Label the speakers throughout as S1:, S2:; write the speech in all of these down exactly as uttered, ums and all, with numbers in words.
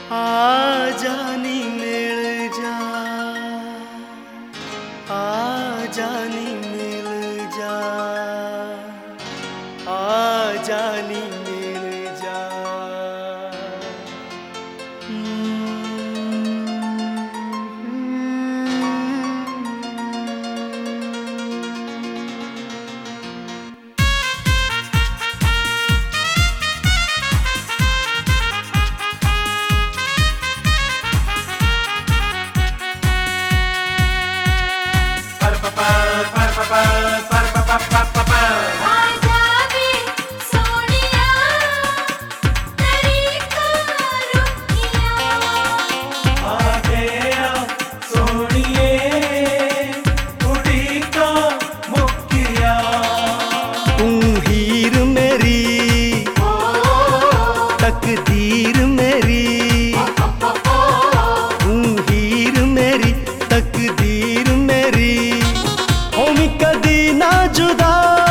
S1: आ जानी मिल जा, आ जानी मिल जा, आ जानी मिल जा। तकदीर मेरी, तू हीर मेरी, तकदीर मेरी, होमी कदी ना जुदा।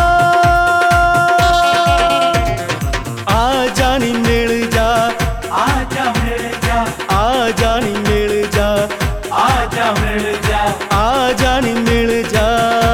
S1: आ जानी मिल जा,
S2: आ जा मिल जा,
S1: आ जानी मिल जा,
S2: आ जा मिल जा,
S1: आ जानी मिल जा।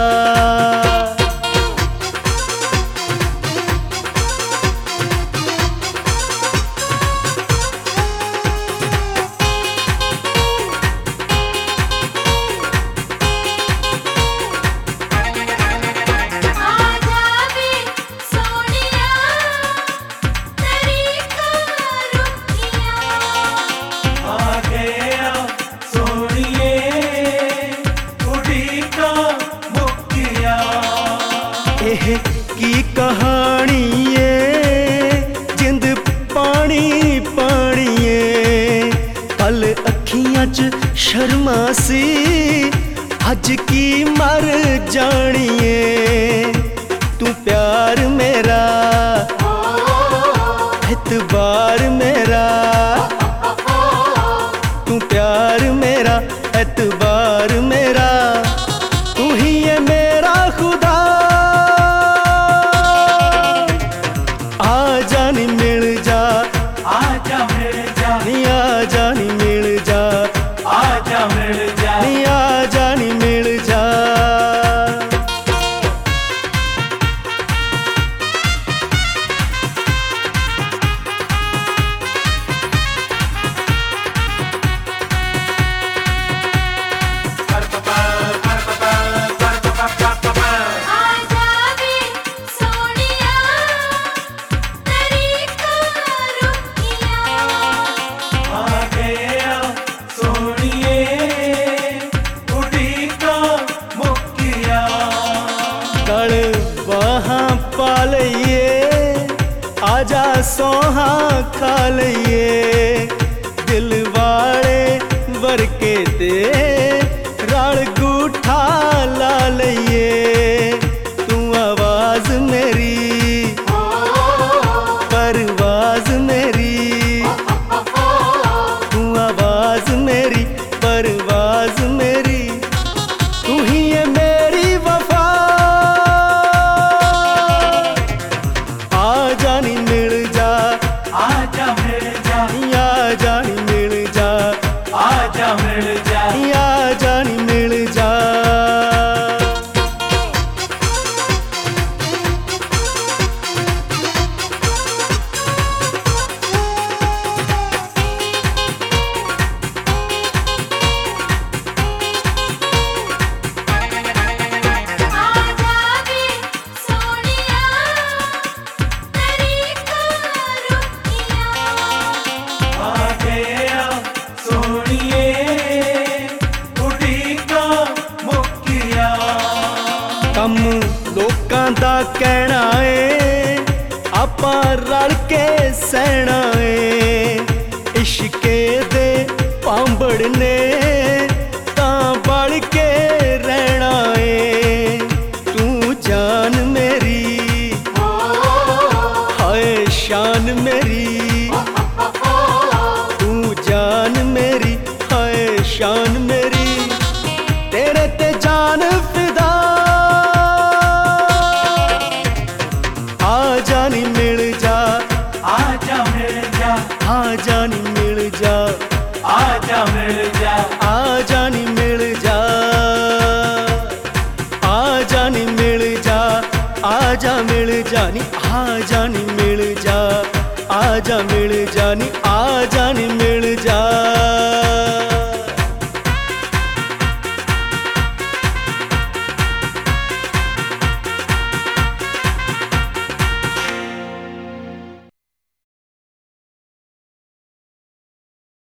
S1: एह की कहानी है जिंद पानी पानी है, पल अखियां च शर्मा सी अज की मर जानी है। तू प्यार मेरा, एतबार मेरा, तू प्यार मेरा, एतबार मेरा, तू ही है मेरा खुदा। आ जानी मिल जा,
S2: आ जा मिल जा,
S1: आ जानी मिल जा,
S2: आ जा मिल जा,
S1: आ जानी मिल जा। कल वहाँ पा लइए, आजा सोहा खा लइए, दिल वाले वरके दे राल गूठा ला लइए। तू आवाज मेरी, परवाज मेरी, तू आवाज मेरी, परवाज मेरी, तू ही है मेरी वफा। आ जानी मिल जा,
S2: आ जा मिल जा,
S1: आजा नी मिल जा,
S2: आजा मिल जा,
S1: आजा नी मिल जा, आजा नी मिल जा, आजा मिल जा नी, आजा नी मिल जा, आजा मिल जा नी, आजा नी